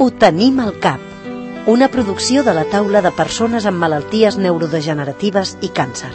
Ho tenim al cap. Una producció de la taula de persones amb malalties neurodegeneratives i càncer.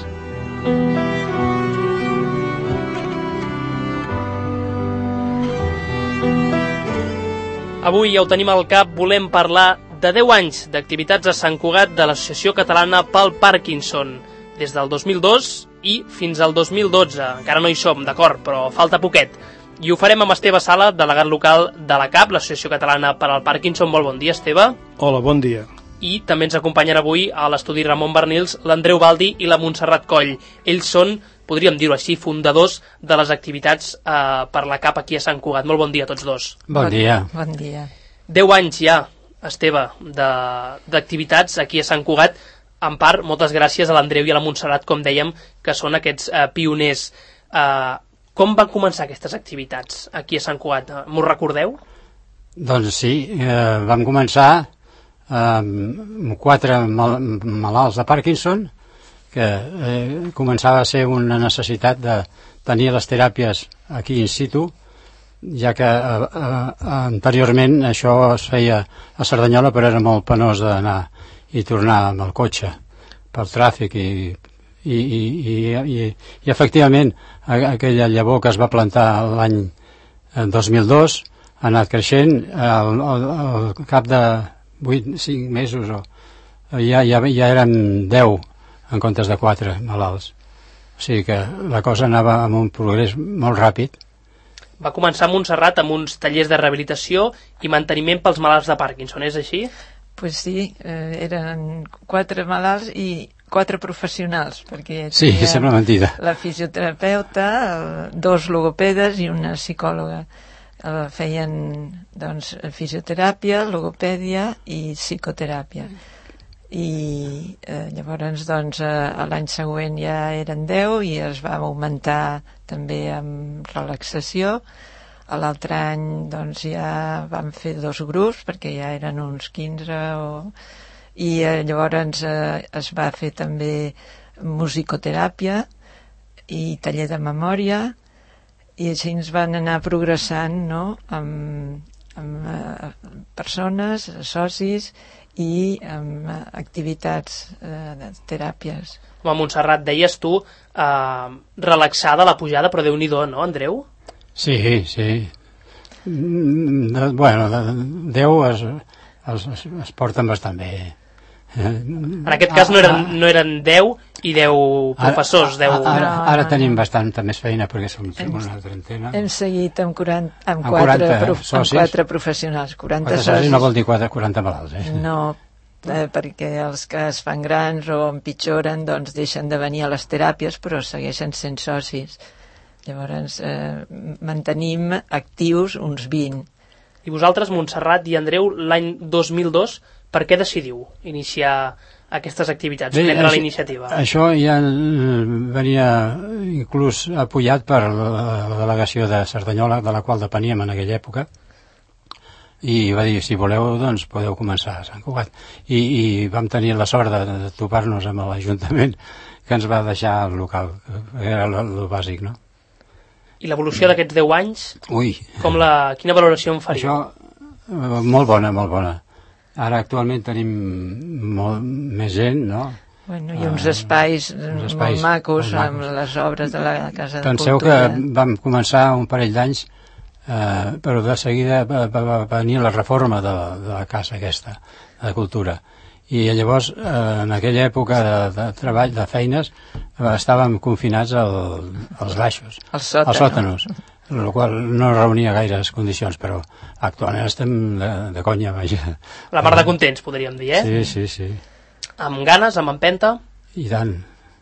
Avui ja ho tenim al cap, volem parlar de 10 anys d'activitats a Sant Cugat de l'Associació Catalana pel Parkinson, des del 2002 i fins al 2012. Encara no hi som, d'acord, però falta poquet. I ho farem amb Esteve Sala, delegat local de la CAP, l'Associació Catalana per al Parkinson. Molt bon dia, Esteve. Hola, bon dia. I també ens acompanyen avui a l'estudi Ramon Bernils l'Andreu Baldi i la Montserrat Coll. Ells són, podríem dir-ho així, fundadors de les activitats per la CAP aquí a Sant Cugat. Molt bon dia a tots dos. Bon dia. Bon dia. 10 anys ja, Esteve, d'activitats aquí a Sant Cugat. En part, moltes gràcies a l'Andreu i a la Montserrat, com dèiem, que són aquests pioners. Com van començar aquestes activitats aquí a Sant Cugat? M'ho recordeu? Doncs sí, vam començar amb 4 malalts de Parkinson, que començava a ser una necessitat de tenir les teràpies aquí in situ, ja que anteriorment això es feia a Cerdanyola, però era molt penós d'anar i tornar amb el cotxe pel tràfic i efectivament aquella llavor que es va plantar l'any 2002 ha anat creixent. Al cap de 5 mesos ja eren 10 en comptes de 4 malalts, o sigui que la cosa anava amb un progrés molt ràpid. Va començar a Montserrat amb uns tallers de rehabilitació i manteniment pels malalts de Parkinson, és així? Pues sí, eren 4 malalts i 4 professionals, perquè sí, sembla mentida. La fisioterapeuta, 2 logopedes i una psicòloga. Feien doncs fisioteràpia, logopèdia i psicoteràpia. I llavors doncs l'any següent ja eren 10 i es va augmentar també amb relaxació. L'altre any doncs ja vam fer 2 grups perquè ja eren uns 15 i llavors es va fer també musicoteràpia i taller de memòria i així ens van anar progressant, no? amb persones, socis i amb activitats de teràpies. Com a Montserrat, deies tu relaxada la pujada, però Déu-n'hi-do, no, Andreu? Sí. Bueno, 10 es porten bastant bé. En aquest cas no eren 10 i 10 professors. Ara tenim bastanta més feina perquè som una trentena. Hem seguit amb 4 professionals, 40 socis. No vol dir 40 malalts. No, perquè els que es fan grans o empitjoren doncs deixen de venir a les teràpies però segueixen sent socis. Llavors mantenim actius uns 20. I vosaltres, Montserrat i Andreu, l'any 2002, per què decidiu iniciar aquestes activitats, prendre la iniciativa? Això ja venia inclús apoyat per la delegació de Cerdanyola, de la qual depeníem en aquella època, i va dir, si voleu, doncs podeu començar a Sant Cugat. I vam tenir la sort de topar-nos amb l'Ajuntament, que ens va deixar el local, que era el bàsic, no? I l'evolució d'aquests 10 anys, quina valoració en faríeu? Això, molt bona. Ara actualment tenim molt més gent, no? Bueno, i uns espais molt macos amb les obres de la Casa de Cultura. Penseu que vam començar un parell d'anys, però de seguida va venir la reforma de la casa aquesta, de Cultura. I llavors, en aquella època de treball, de feines, estàvem confinats als baixos, als sòtanos, el qual no reunia gaires condicions, però actualment estem de conya, vaja. La mar de contents, podríem dir, eh? Sí. Amb ganes, amb empenta? I tant.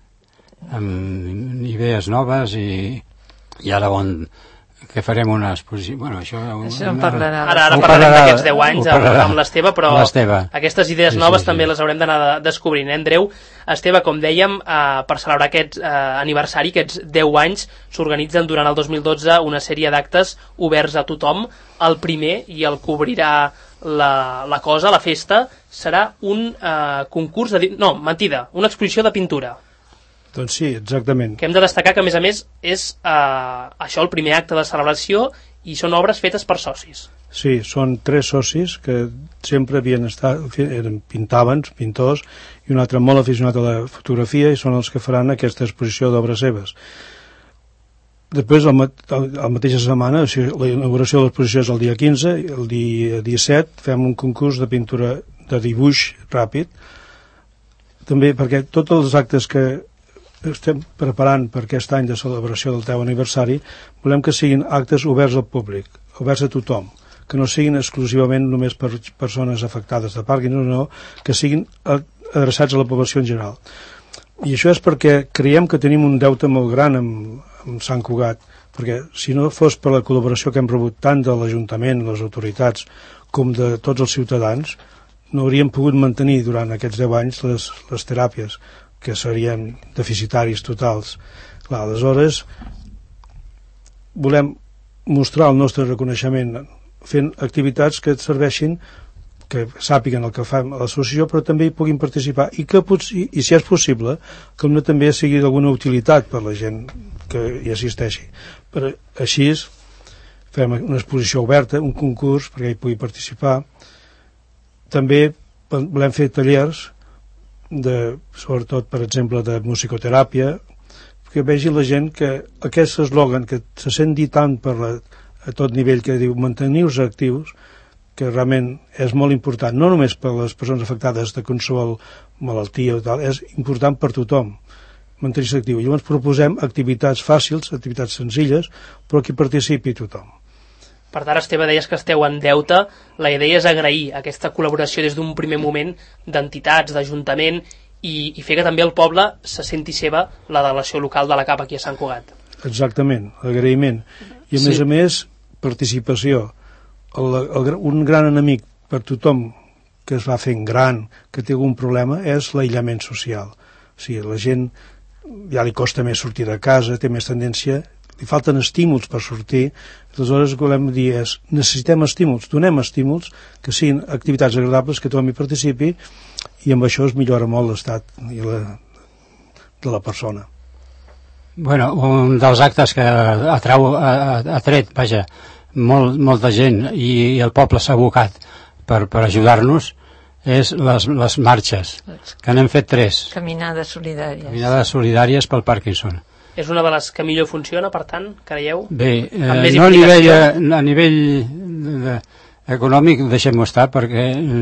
Amb idees noves i ara que farem una exposició. Bueno, això en parlarà. Ara parlarem d'aquests 10 anys amb l'Esteve, però aquestes idees noves també les haurem d'anar descobrint. Andreu, Esteve, com dèiem, per celebrar aquest aniversari, aquests 10 anys, s'organitzen durant el 2012 una sèrie d'actes oberts a tothom. El primer, i el cobrirà la cosa, la festa, serà un concurs una exposició de pintura. Doncs sí, exactament. Que hem de destacar que, a més, és això el primer acte de celebració i són obres fetes per socis. Sí, són 3 socis que sempre havien estat, pintaven, pintors, i un altre molt aficionat a la fotografia, i són els que faran aquesta exposició d'obres seves. Després, la mateixa setmana, o sigui, la inauguració de l'exposició és el dia 15, el dia 17 fem un concurs de pintura de dibuix ràpid, també perquè tots els actes que estem preparant per aquest any de celebració del teu aniversari, volem que siguin actes oberts al públic, oberts a tothom, que no siguin exclusivament només per persones afectades de Parkinson, no, que siguin adreçats a la població en general. I això és perquè creiem que tenim un deute molt gran amb Sant Cugat, perquè si no fos per la col·laboració que hem rebut tant de l'Ajuntament, les autoritats, com de tots els ciutadans, no hauríem pogut mantenir durant aquests 10 anys les teràpies, que serien deficitaris totals. Clar, aleshores, volem mostrar el nostre reconeixement fent activitats que et serveixin, que sàpiguen el que fa l'associació, però també hi puguin participar, i si és possible, que també sigui d'alguna utilitat per la gent que hi assisteixi. Així fem una exposició oberta, un concurs perquè hi pugui participar. També volem fer tallers, sobretot, per exemple, de musicoteràpia, que vegi la gent que aquest eslògan que se sent dir tant a tot nivell, que diu mantenir-vos actius, que realment és molt important, no només per les persones afectades de qualsevol malaltia o tal, és important per tothom mantenir-se actiu. Llavors proposem activitats fàcils, activitats senzilles, però que participi tothom. Per tant, Esteve, deies que esteu en deute. La idea és agrair aquesta col·laboració des d'un primer moment d'entitats, d'Ajuntament, i fer que també el poble se senti seva la delegació local de la CAP aquí a Sant Cugat. Exactament, agraïment. I a més, participació. Un gran enemic per tothom que es va fent gran, que té algun problema, és l'aïllament social. O sigui, la gent ja li costa més sortir de casa, té més tendència, li falten estímuls per sortir. Aleshores, el que volem dir és, necessitem estímuls, donem estímuls, que siguin activitats agradables, que tothom hi participi, i amb això es millora molt l'estat de la persona. Bueno, un dels actes que ha tret, molta gent, i el poble s'ha abocat per ajudar-nos, és les marxes, que n'hem fet 3. Caminades solidàries. Caminades solidàries pel Parkinson. És una de les que millor funciona, per tant, creieu? Bé, no a nivell econòmic deixem-ho estar, perquè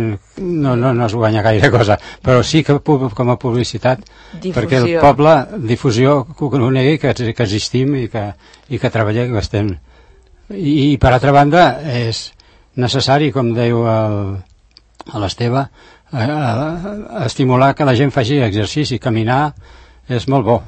no es guanya gaire cosa, però sí que com a publicitat, perquè el poble, difusió, que ho conegui, que existim i que treballem, que estem. I per altra banda és necessari, com diu l'Esteve, estimular que la gent faci exercici, caminar és molt bo,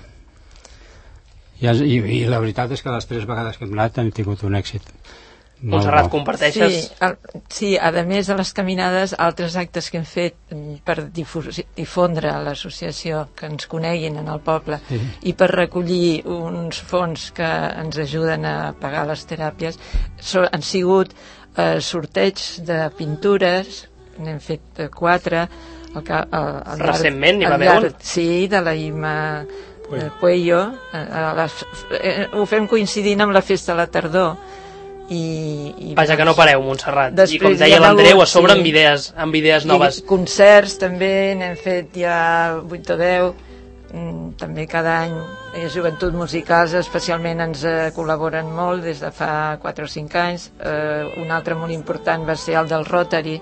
i la veritat és que les 3 vegades que hem anat hem tingut un èxit. Montserrat, comparteixes? Sí, a més de les caminades, altres actes que hem fet per difondre a l'associació, que ens coneguin en el poble, i per recollir uns fons que ens ajuden a pagar les teràpies, han sigut sorteigs de pintures, n'hem fet 4. Recentment n'hi va haver un? Sí, de la Ima Puello. Ho fem coincidint amb la festa de la tardor. Vaja, que no pareu, Montserrat. I com deia l'Andreu, a sobre amb idees noves. Concerts també n'hem fet ja 8 o 10. També cada any Joventut Musicals especialment ens col·laboren molt des de fa 4 o 5 anys. Un altre molt important va ser el del Rotary.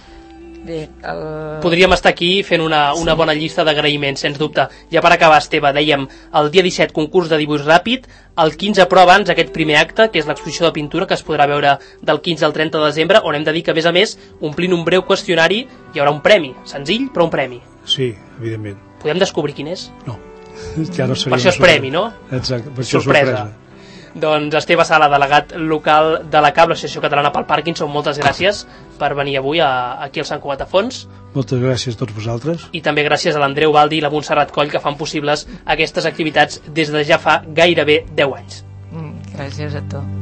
Podríem estar aquí fent una bona llista d'agraïments, sens dubte. Ja per acabar, Esteve, dèiem el dia 17 concurs de dibuix ràpid, el 15 però abans aquest primer acte, que és l'exposició de pintura que es podrà veure del 15 al 30 de desembre, on hem de dir que, a més, omplint un breu qüestionari, hi haurà un premi, senzill però un premi. Sí, evidentment. Podem descobrir quin és? No. Ja no per això és premi, no? Exacte, per això és sorpresa. Doncs Esteve Sala, delegat local de la CAP, l'Associació Catalana pel Parkinson, moltes gràcies per venir avui aquí al Sant Cugat a Fons. Moltes gràcies a tots vosaltres. I també gràcies a l'Andreu Baldi i la Montserrat Coll, que fan possibles aquestes activitats des de ja fa gairebé 10 anys. Gràcies a tu.